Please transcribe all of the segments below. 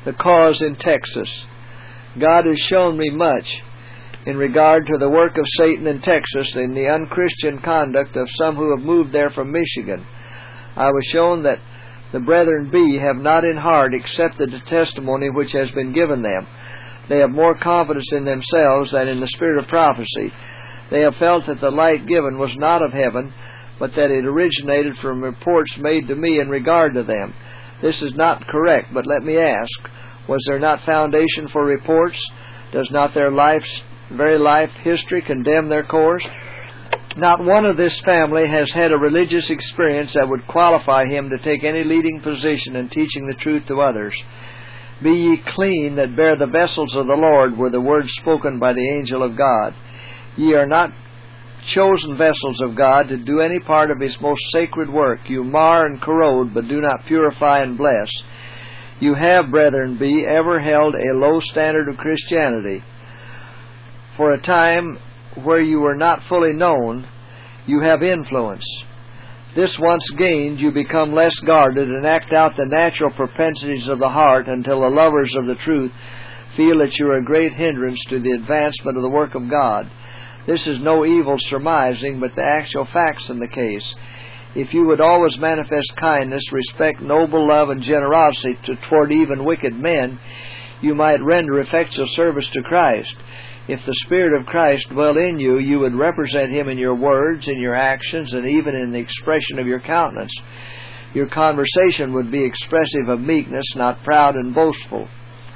the cause in Texas. God has shown me much in regard to the work of Satan in Texas and the unchristian conduct of some who have moved there from Michigan. I was shown that the Brethren B have not in heart accepted the testimony which has been given them. They have more confidence in themselves than in the spirit of prophecy. They have felt that the light given was not of heaven, but that it originated from reports made to me in regard to them. This is not correct, but let me ask, was there not foundation for reports? Does not their very life history condemn their course? Not one of this family has had a religious experience that would qualify him to take any leading position in teaching the truth to others. Be ye clean that bear the vessels of the Lord, were the words spoken by the angel of God. Ye are not chosen vessels of God to do any part of His most sacred work. You mar and corrode, but do not purify and bless. You have, Brethren B, ever held a low standard of Christianity. For a time where you were not fully known, you have influence. This once gained, you become less guarded and act out the natural propensities of the heart until the lovers of the truth feel that you are a great hindrance to the advancement of the work of God. This is no evil surmising, but the actual facts in the case. If you would always manifest kindness, respect, noble love, and generosity toward even wicked men, you might render effectual service to Christ. If the Spirit of Christ dwelt in you, you would represent Him in your words, in your actions, and even in the expression of your countenance. Your conversation would be expressive of meekness, not proud and boastful.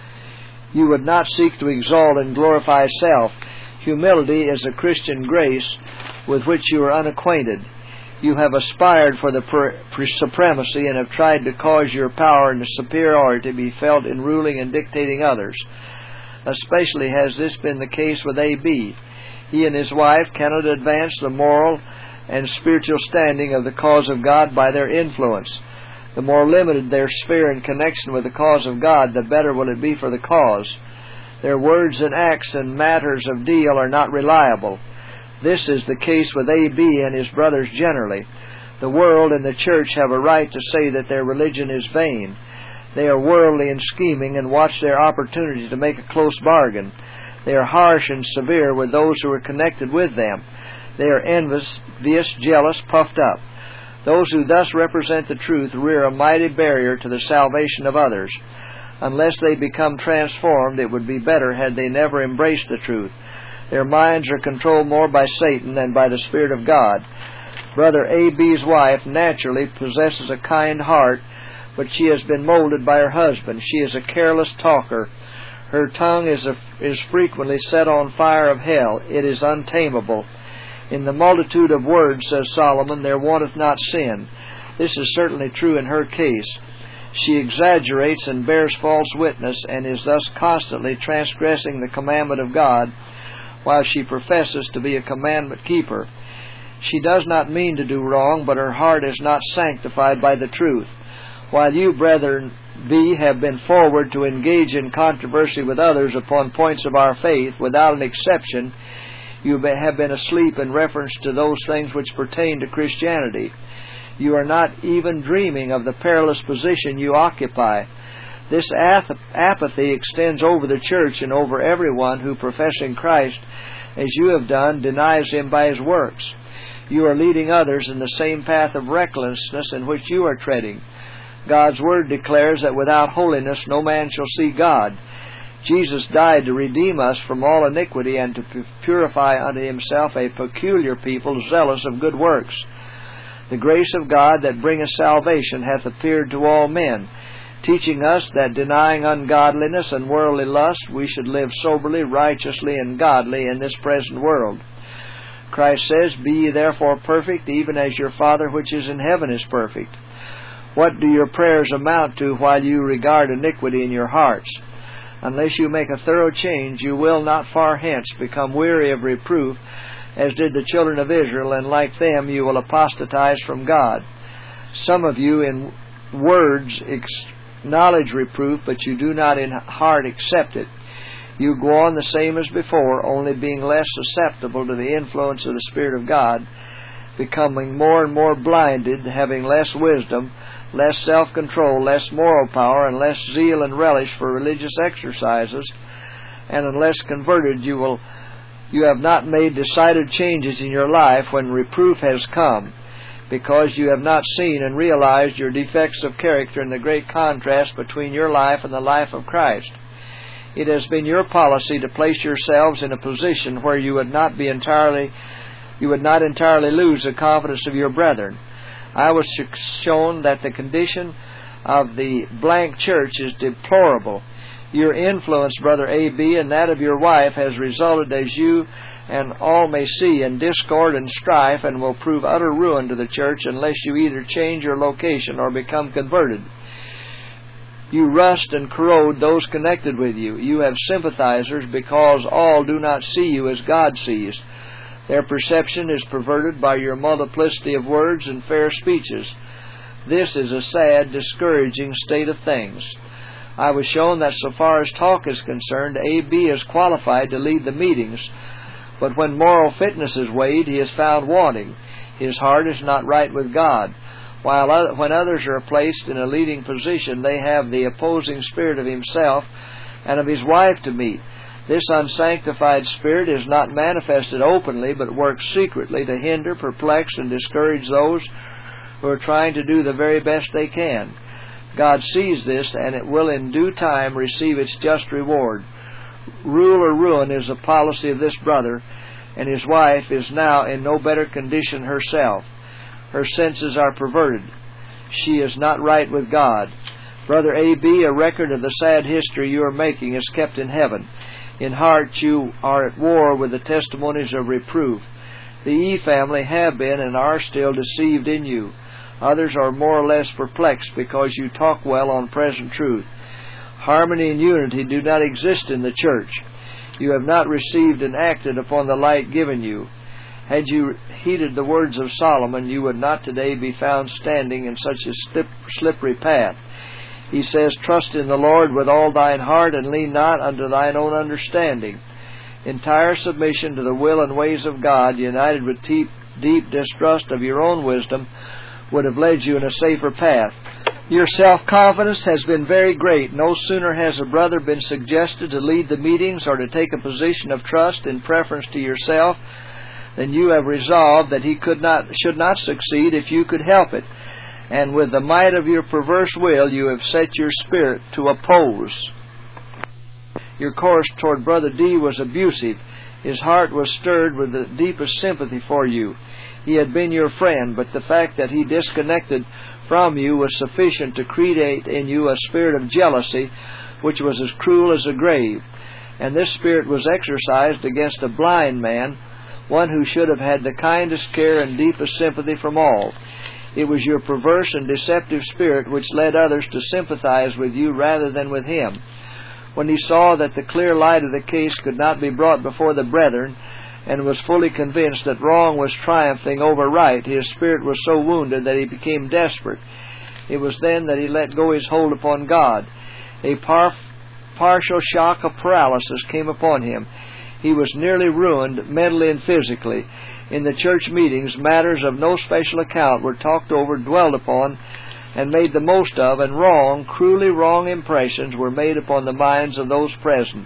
You would not seek to exalt and glorify self. Humility is a Christian grace with which you are unacquainted. You have aspired for the supremacy and have tried to cause your power and superiority to be felt in ruling and dictating others. Especially has this been the case with A.B. He and his wife cannot advance the moral and spiritual standing of the cause of God by their influence. The more limited their sphere in connection with the cause of God, the better will it be for the cause. Their words and acts in matters of deal are not reliable. This is the case with A.B. and his brothers generally. The world and the church have a right to say that their religion is vain. They are worldly and scheming and watch their opportunity to make a close bargain. They are harsh and severe with those who are connected with them. They are envious, jealous, puffed up. Those who thus represent the truth rear a mighty barrier to the salvation of others. Unless they become transformed, it would be better had they never embraced the truth. Their minds are controlled more by Satan than by the Spirit of God. Brother A.B.'s wife naturally possesses a kind heart, but she has been molded by her husband. She is a careless talker. Her tongue is frequently set on fire of hell. It is untamable. In the multitude of words, says Solomon, there wanteth not sin. This is certainly true in her case. She exaggerates and bears false witness, and is thus constantly transgressing the commandment of God, while she professes to be a commandment keeper. She does not mean to do wrong, but her heart is not sanctified by the truth. While you, Brethren B, have been forward to engage in controversy with others upon points of our faith, without an exception, you have been asleep in reference to those things which pertain to Christianity. You are not even dreaming of the perilous position you occupy. This apathy extends over the church and over everyone who, professing Christ, as you have done, denies Him by his works. You are leading others in the same path of recklessness in which you are treading. God's Word declares that without holiness no man shall see God. Jesus died to redeem us from all iniquity and to purify unto Himself a peculiar people zealous of good works. The grace of God that bringeth salvation hath appeared to all men, teaching us that denying ungodliness and worldly lust, we should live soberly, righteously, and godly in this present world. Christ says, Be ye therefore perfect, even as your Father which is in heaven is perfect. What do your prayers amount to while you regard iniquity in your hearts? Unless you make a thorough change, you will not far hence become weary of reproof, as did the children of Israel, and like them you will apostatize from God. Some of you in words acknowledge reproof, but you do not in heart accept it. You go on the same as before, only being less susceptible to the influence of the Spirit of God. becoming more and more blinded, having less wisdom, less self-control, less moral power, and less zeal and relish for religious exercises, and unless converted, you have not made decided changes in your life when reproof has come, because you have not seen and realized your defects of character and the great contrast between your life and the life of Christ. It has been your policy to place yourselves in a position where you would not entirely lose the confidence of your brethren. I was shown that the condition of the blank church is deplorable. Your influence, Brother A.B., and that of your wife has resulted, as you and all may see, in discord and strife, and will prove utter ruin to the church unless you either change your location or become converted. You rust and corrode those connected with you. You have sympathizers because all do not see you as God sees. Their perception is perverted by your multiplicity of words and fair speeches. This is a sad, discouraging state of things. I was shown that so far as talk is concerned, A.B. is qualified to lead the meetings, but when moral fitness is weighed, he is found wanting. His heart is not right with God. While when others are placed in a leading position, they have the opposing spirit of himself and of his wife to meet. This unsanctified spirit is not manifested openly, but works secretly to hinder, perplex, and discourage those who are trying to do the very best they can. God sees this, and it will in due time receive its just reward. Rule or ruin is the policy of this brother, and his wife is now in no better condition herself. Her senses are perverted. She is not right with God. Brother A.B., a record of the sad history you are making is kept in heaven. In heart you are at war with the testimonies of reproof. The E family have been and are still deceived in you. Others are more or less perplexed because you talk well on present truth. Harmony and unity do not exist in the church. You have not received and acted upon the light given you. Had you heeded the words of Solomon, you would not today be found standing in such a slippery path. He says, "Trust in the Lord with all thine heart, and lean not unto thine own understanding." Entire submission to the will and ways of God, united with deep distrust of your own wisdom, would have led you in a safer path. Your self-confidence has been very great. No sooner has a brother been suggested to lead the meetings or to take a position of trust in preference to yourself than you have resolved that he should not succeed if you could help it. And with the might of your perverse will, you have set your spirit to oppose. Your course toward Brother D was abusive. His heart was stirred with the deepest sympathy for you. He had been your friend, but the fact that he disconnected from you was sufficient to create in you a spirit of jealousy, which was as cruel as the grave. And this spirit was exercised against a blind man, one who should have had the kindest care and deepest sympathy from all. It was your perverse and deceptive spirit which led others to sympathize with you rather than with him. When he saw that the clear light of the case could not be brought before the brethren, and was fully convinced that wrong was triumphing over right, his spirit was so wounded that he became desperate. It was then that he let go his hold upon God. A partial shock of paralysis came upon him. He was nearly ruined mentally and physically. In the church meetings, matters of no special account were talked over, dwelt upon, and made the most of, and wrong, cruelly wrong impressions were made upon the minds of those present.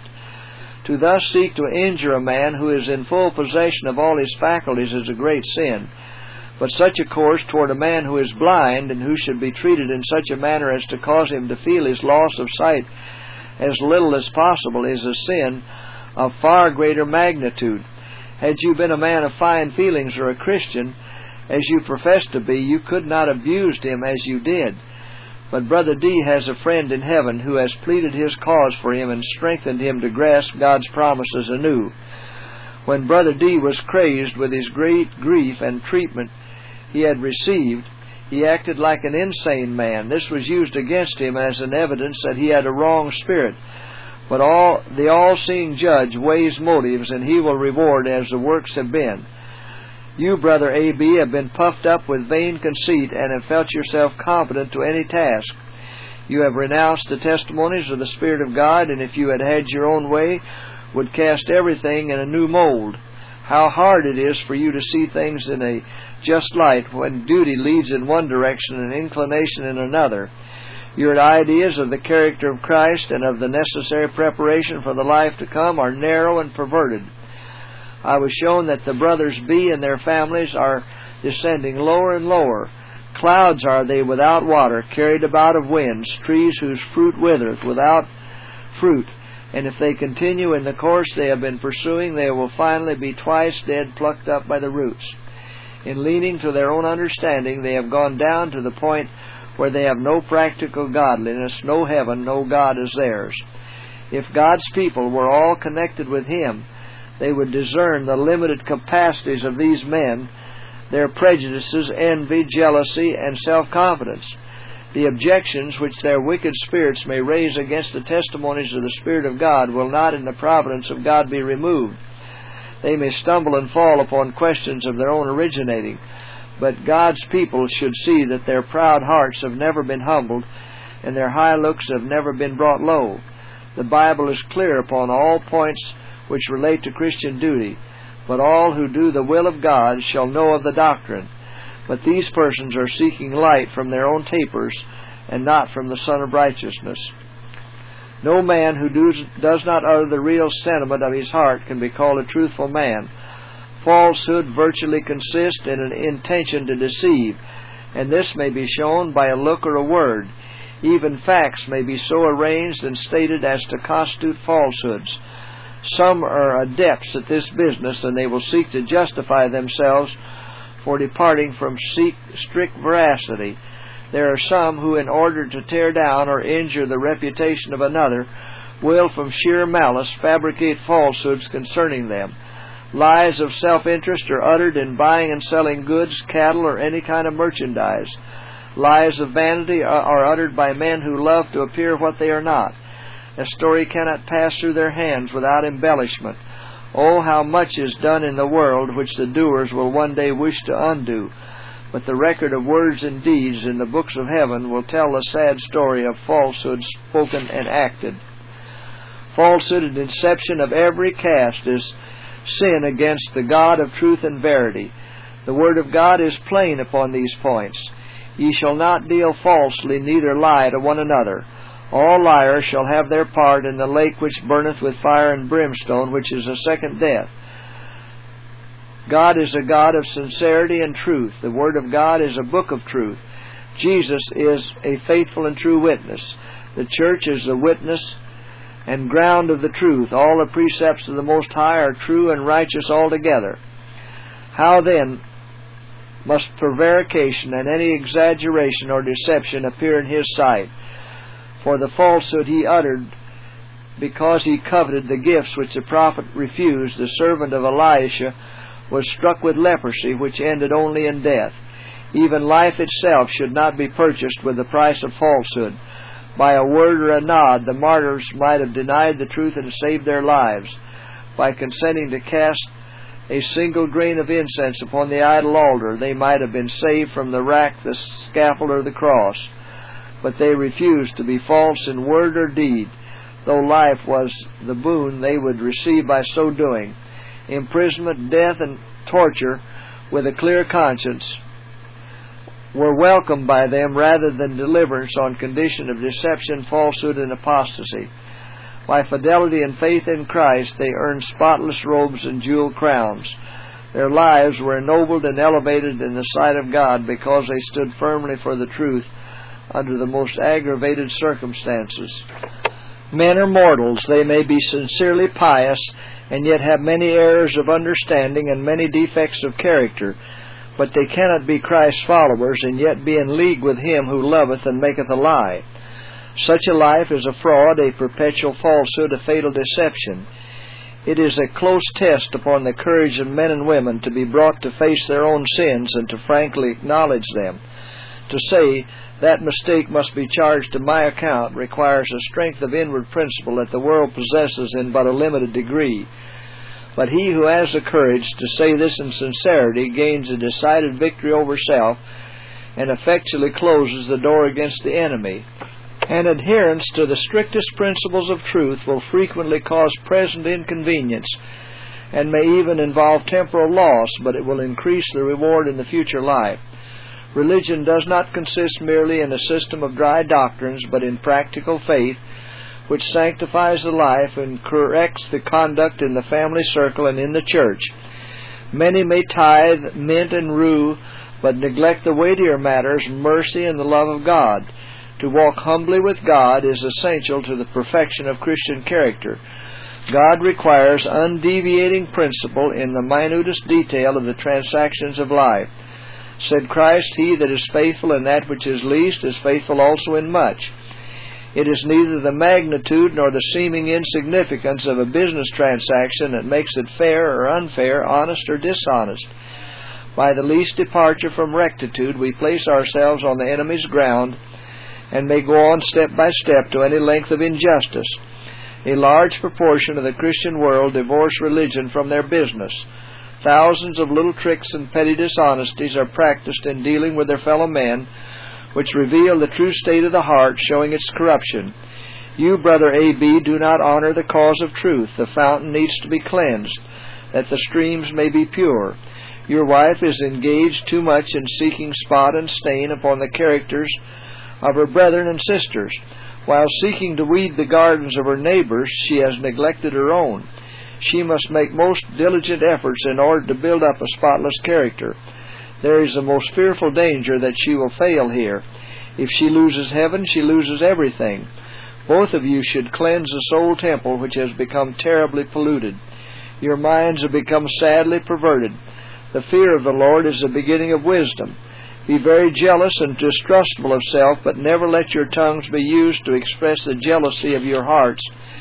To thus seek to injure a man who is in full possession of all his faculties is a great sin. But such a course toward a man who is blind, and who should be treated in such a manner as to cause him to feel his loss of sight as little as possible, is a sin of far greater magnitude. Had you been a man of fine feelings or a Christian, as you profess to be, you could not have abused him as you did. But Brother D has a friend in heaven who has pleaded his cause for him and strengthened him to grasp God's promises anew. When Brother D was crazed with his great grief and treatment he had received, he acted like an insane man. This was used against him as an evidence that he had a wrong spirit. But the all-seeing judge weighs motives, and he will reward as the works have been. You, Brother A.B., have been puffed up with vain conceit, and have felt yourself competent to any task. You have renounced the testimonies of the Spirit of God, and if you had had your own way, would cast everything in a new mold. How hard it is for you to see things in a just light when duty leads in one direction and inclination in another. Your ideas of the character of Christ and of the necessary preparation for the life to come are narrow and perverted. I was shown that the brothers B and their families are descending lower and lower. Clouds are they without water, carried about of winds, trees whose fruit withereth, without fruit. And if they continue in the course they have been pursuing, they will finally be twice dead, plucked up by the roots. In leaning to their own understanding, they have gone down to the point where they have no practical godliness, no heaven, no God as theirs. If God's people were all connected with Him, they would discern the limited capacities of these men, their prejudices, envy, jealousy, and self-confidence. The objections which their wicked spirits may raise against the testimonies of the Spirit of God will not in the providence of God be removed. They may stumble and fall upon questions of their own originating, but God's people should see that their proud hearts have never been humbled, and their high looks have never been brought low. The Bible is clear upon all points which relate to Christian duty, but all who do the will of God shall know of the doctrine. But these persons are seeking light from their own tapers, and not from the Sun of Righteousness. No man who does not utter the real sentiment of his heart can be called a truthful man. Falsehood virtually consists in an intention to deceive, and this may be shown by a look or a word. Even facts may be so arranged and stated as to constitute falsehoods. Some are adepts at this business, and they will seek to justify themselves for departing from strict veracity. There are some who, in order to tear down or injure the reputation of another, will from sheer malice fabricate falsehoods concerning them. Lies of self-interest are uttered in buying and selling goods, cattle, or any kind of merchandise. Lies of vanity are uttered by men who love to appear what they are not. A story cannot pass through their hands without embellishment. Oh, how much is done in the world which the doers will one day wish to undo. But the record of words and deeds in the books of heaven will tell the sad story of falsehood spoken and acted. Falsehood and deception of every cast is sin against the God of truth and verity. The Word of God is plain upon these points. Ye shall not deal falsely, neither lie to one another. All liars shall have their part in the lake which burneth with fire and brimstone, which is the second death. God is a God of sincerity and truth. The Word of God is a book of truth. Jesus is a faithful and true witness. The church is the witness and ground of the truth. All the precepts of the Most High are true and righteous altogether. How then must prevarication and any exaggeration or deception appear in His sight? For the falsehood he uttered, because he coveted the gifts which the prophet refused, the servant of Elisha was struck with leprosy, which ended only in death. Even life itself should not be purchased with the price of falsehood. By a word or a nod, the martyrs might have denied the truth and saved their lives. By consenting to cast a single grain of incense upon the idol altar, they might have been saved from the rack, the scaffold, or the cross. But they refused to be false in word or deed, though life was the boon they would receive by so doing. Imprisonment, death, and torture, with a clear conscience, were welcomed by them rather than deliverance on condition of deception, falsehood, and apostasy. By fidelity and faith in Christ, they earned spotless robes and jeweled crowns. Their lives were ennobled and elevated in the sight of God because they stood firmly for the truth under the most aggravated circumstances. Men are mortals. They may be sincerely pious and yet have many errors of understanding and many defects of character. But they cannot be Christ's followers and yet be in league with Him who loveth and maketh a lie. Such a life is a fraud, a perpetual falsehood, a fatal deception. It is a close test upon the courage of men and women to be brought to face their own sins and to frankly acknowledge them. To say, that mistake must be charged to my account, requires a strength of inward principle that the world possesses in but a limited degree. But he who has the courage to say this in sincerity gains a decided victory over self and effectually closes the door against the enemy. An adherence to the strictest principles of truth will frequently cause present inconvenience and may even involve temporal loss, but it will increase the reward in the future life. Religion does not consist merely in a system of dry doctrines, but in practical faith, which sanctifies the life and corrects the conduct in the family circle and in the church. Many may tithe, mint, and rue, but neglect the weightier matters, mercy and the love of God. To walk humbly with God is essential to the perfection of Christian character. God requires undeviating principle in the minutest detail of the transactions of life. Said Christ, "He that is faithful in that which is least is faithful also in much." It is neither the magnitude nor the seeming insignificance of a business transaction that makes it fair or unfair, honest or dishonest. By the least departure from rectitude, we place ourselves on the enemy's ground and may go on step by step to any length of injustice. A large proportion of the Christian world divorce religion from their business. Thousands of little tricks and petty dishonesties are practiced in dealing with their fellow men, which reveal the true state of the heart, showing its corruption. You, Brother A.B., do not honor the cause of truth. The fountain needs to be cleansed, that the streams may be pure. Your wife is engaged too much in seeking spot and stain upon the characters of her brethren and sisters. While seeking to weed the gardens of her neighbors, she has neglected her own. She must make most diligent efforts in order to build up a spotless character. There is a most fearful danger that she will fail here. If she loses heaven, she loses everything. Both of you should cleanse the soul temple, which has become terribly polluted. Your minds have become sadly perverted. The fear of the Lord is the beginning of wisdom. Be very jealous and distrustful of self, but never let your tongues be used to express the jealousy of your hearts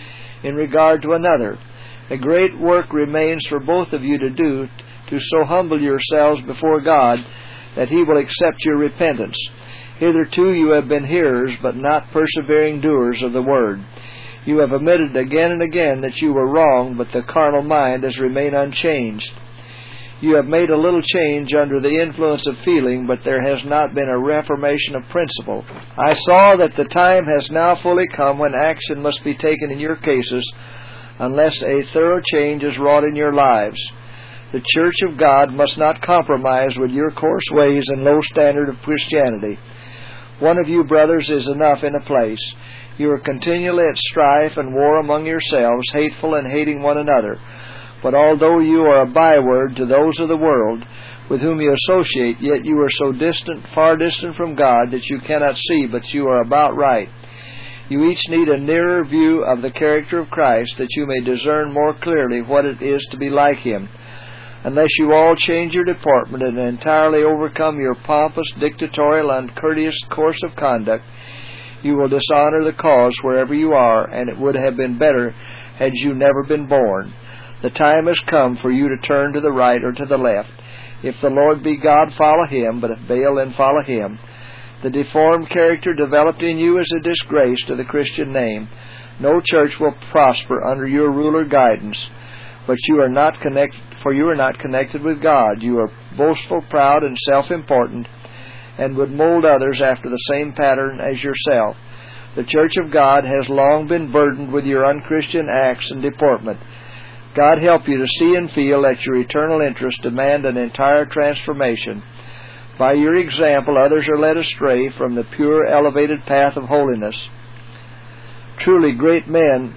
in regard to another. A great work remains for both of you to do, to so humble yourselves before God that He will accept your repentance. Hitherto you have been hearers, but not persevering doers of the Word. You have admitted again and again that you were wrong, but the carnal mind has remained unchanged. You have made a little change under the influence of feeling, but there has not been a reformation of principle. I saw that the time has now fully come when action must be taken in your cases, unless a thorough change is wrought in your lives. The Church of God must not compromise with your coarse ways and low standard of Christianity. One of you brothers is enough in a place. You are continually at strife and war among yourselves, hateful and hating one another. But although you are a byword to those of the world with whom you associate, yet you are so distant, far distant from God, that you cannot see, but you are about right. You each need a nearer view of the character of Christ, that you may discern more clearly what it is to be like Him. Unless you all change your deportment and entirely overcome your pompous, dictatorial, uncourteous course of conduct, you will dishonor the cause wherever you are, and it would have been better had you never been born. The time has come for you to turn to the right or to the left. If the Lord be God, follow Him, but if Baal, then follow him. The deformed character developed in you is a disgrace to the Christian name. No church will prosper under your rule or guidance, but you are not connected with God. You are boastful, proud, and self-important, and would mold others after the same pattern as yourself. The Church of God has long been burdened with your unchristian acts and deportment. God help you to see and feel that your eternal interests demand an entire transformation. By your example, others are led astray from the pure, elevated path of holiness. Truly, great men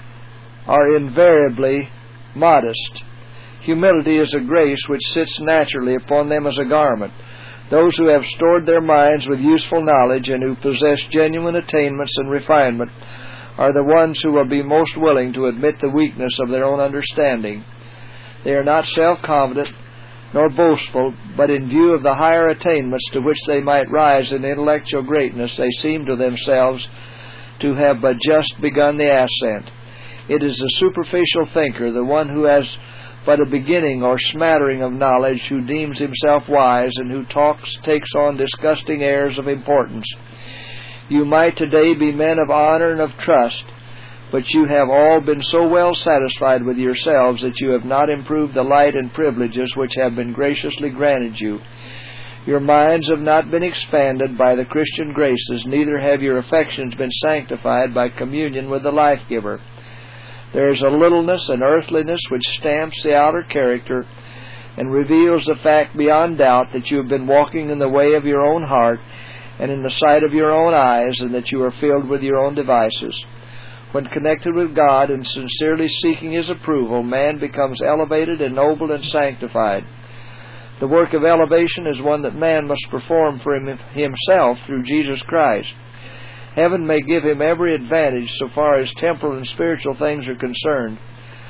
are invariably modest. Humility is a grace which sits naturally upon them as a garment. Those who have stored their minds with useful knowledge and who possess genuine attainments and refinement are the ones who will be most willing to admit the weakness of their own understanding. They are not self-confident nor boastful, but in view of the higher attainments to which they might rise in intellectual greatness, they seem to themselves to have but just begun the ascent. It is the superficial thinker, the one who has but a beginning or smattering of knowledge, who deems himself wise and who takes on disgusting airs of importance. You might today be men of honor and of trust, but you have all been so well satisfied with yourselves that you have not improved the light and privileges which have been graciously granted you. Your minds have not been expanded by the Christian graces, neither have your affections been sanctified by communion with the Life-Giver. There is a littleness and earthliness which stamps the outer character and reveals the fact beyond doubt that you have been walking in the way of your own heart and in the sight of your own eyes, and that you are filled with your own devices. When connected with God and sincerely seeking His approval, man becomes elevated, ennobled, and sanctified. The work of elevation is one that man must perform for himself through Jesus Christ. Heaven may give him every advantage so far as temporal and spiritual things are concerned,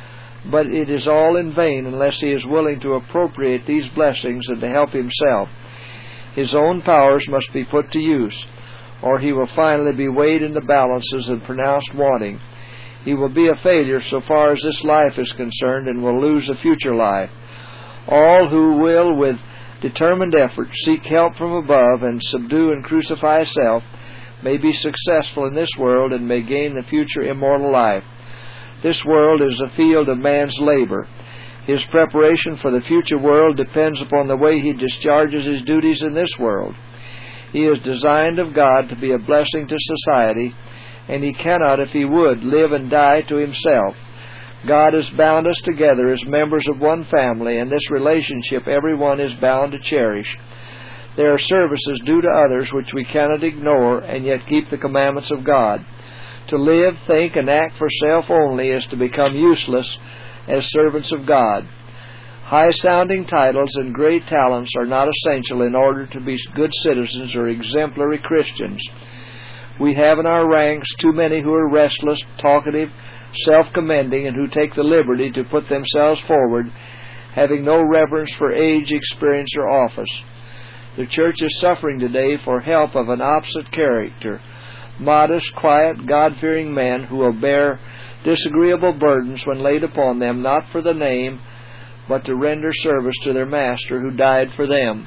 but it is all in vain unless he is willing to appropriate these blessings and to help himself. His own powers must be put to use, or he will finally be weighed in the balances and pronounced wanting. He will be a failure so far as this life is concerned and will lose a future life. All who will, with determined effort, seek help from above and subdue and crucify self may be successful in this world and may gain the future immortal life. This world is the field of man's labor. His preparation for the future world depends upon the way he discharges his duties in this world. He is designed of God to be a blessing to society, and he cannot, if he would, live and die to himself. God has bound us together as members of one family, and this relationship everyone is bound to cherish. There are services due to others which we cannot ignore and yet keep the commandments of God. To live, think, and act for self only is to become useless as servants of God. High-sounding titles and great talents are not essential in order to be good citizens or exemplary Christians. We have in our ranks too many who are restless, talkative, self-commending, and who take the liberty to put themselves forward, having no reverence for age, experience, or office. The church is suffering today for help of an opposite character. Modest, quiet, God-fearing men who will bear disagreeable burdens when laid upon them, not for the name, but to render service to their Master who died for them.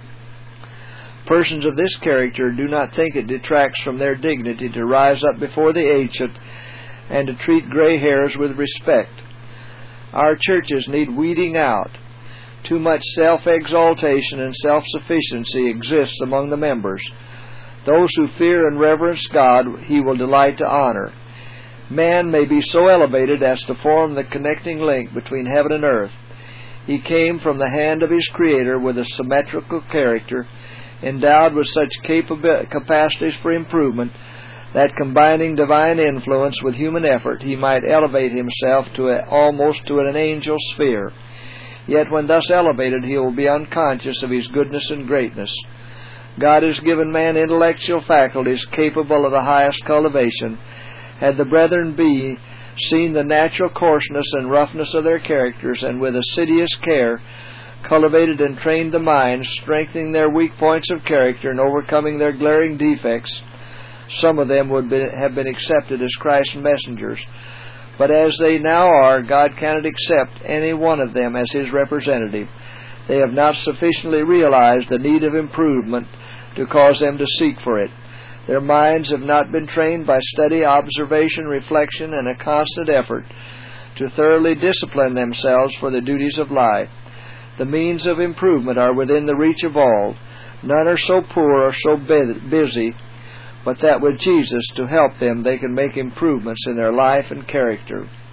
Persons of this character do not think it detracts from their dignity to rise up before the ancient and to treat gray hairs with respect. Our churches need weeding out. Too much self-exaltation and self-sufficiency exists among the members. Those who fear and reverence God He will delight to honor. Man may be so elevated as to form the connecting link between heaven and earth. He came from the hand of his Creator with a symmetrical character, endowed with such capacities for improvement that, combining divine influence with human effort, he might elevate himself almost to an angel sphere. Yet when thus elevated, he will be unconscious of his goodness and greatness. God has given man intellectual faculties capable of the highest cultivation. Had the brethren seen the natural coarseness and roughness of their characters, and with assiduous care cultivated and trained the minds, strengthening their weak points of character and overcoming their glaring defects, some of them would have been accepted as Christ's messengers. But as they now are, God cannot accept any one of them as His representative. They have not sufficiently realized the need of improvement to cause them to seek for it. Their minds have not been trained by study, observation, reflection, and a constant effort to thoroughly discipline themselves for the duties of life. The means of improvement are within the reach of all. None are so poor or so busy, but that with Jesus to help them they can make improvements in their life and character.